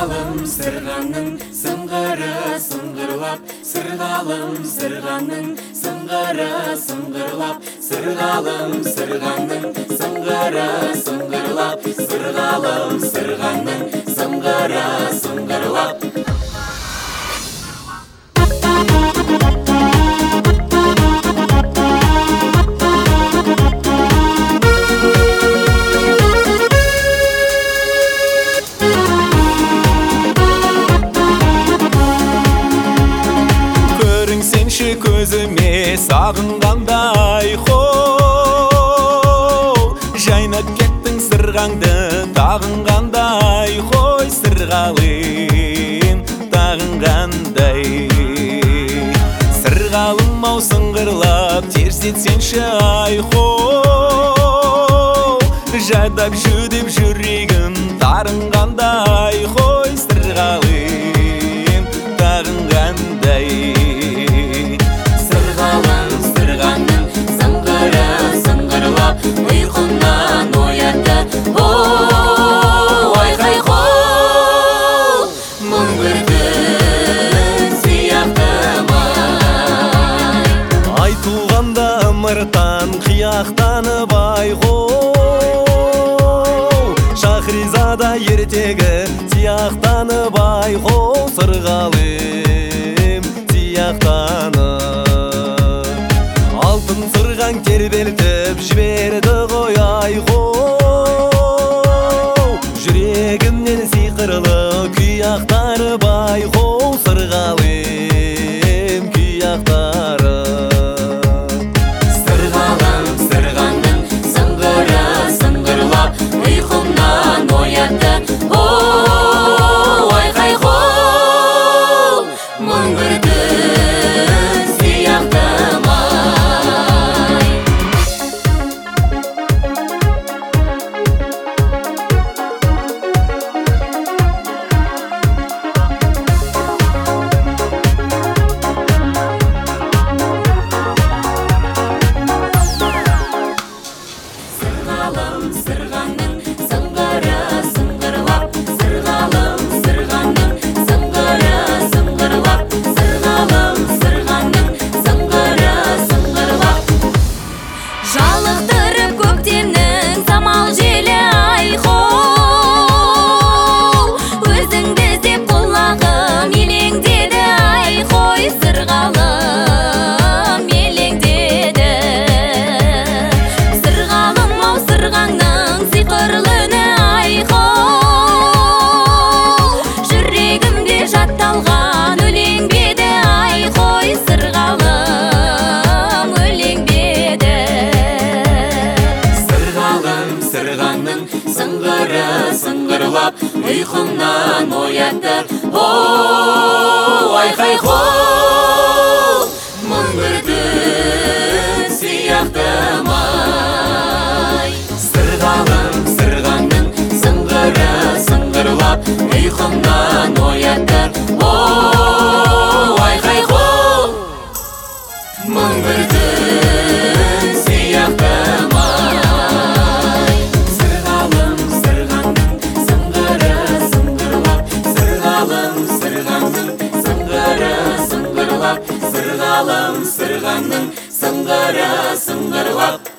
Сырғалым сырғаның сыңғыры сыңғырлап, сырғалым сырғаның сыңғыры сыңғырлап, сырғалым сырғаның сыңғыры сыңғырлап, сырғалым сырғаның сыңғыры сыңғырлап. Көзіме сағынғандай жайнап кеттің сырғаңды тағынғандай сырғалым тағынғандай. Сырғалым ау сыңғырлап терс етсенші жайдап жүдеп жүрегім тарынғандай сырғалым тағынғандай. Ұйқымнан оятты, айқай-қол, мұң бір түн сияқтымай. Айтылғанда ымыртан қияқтанып Шахризада ертегі сияқтанып сырғалым сияқтанып. Алтын сырғаң тербелтіп жіберді ғой жүрегімнен сиқырлы күй ақтарып сырғалым күй ақтарып. Сырғалым сырғаның сыңғыры сыңғырлап, ұйқымнан оятты, айқай-қол, мұң бір түн сияқтымай. Сырғалым сырғаның сыңғыры сыңғырлап, сырғалым сырғаның сыңғыры сыңғырлап, сырғалым сырғаның сыңғыры сыңғырлап. Жалықтырып көктемнің самал желі өзіңді іздеп құлағым елеңдеді сырғалым елеңдеді. Сырғалым ау сырғаңның сиқырлы үні жүрегімде жатталған өлең беді сырғалым өлең беді. Сырғалым сырғаның сыңғыры сыңғырлап, ұйқымнан оятты, айқай-қол, мұң бір түн сияқтымай. Сырғалым сырғаның сыңғыры сыңғырлап, ұйқымнан оятты, айқай-қол, мұң бір түн сияқтымай. Сырғалым сырғаның сыңғыры сыңғырлап, сырғалым сырғаның сыңғыры сыңғырлап, сырғалым сырғаның сыңғыры сыңғырлап.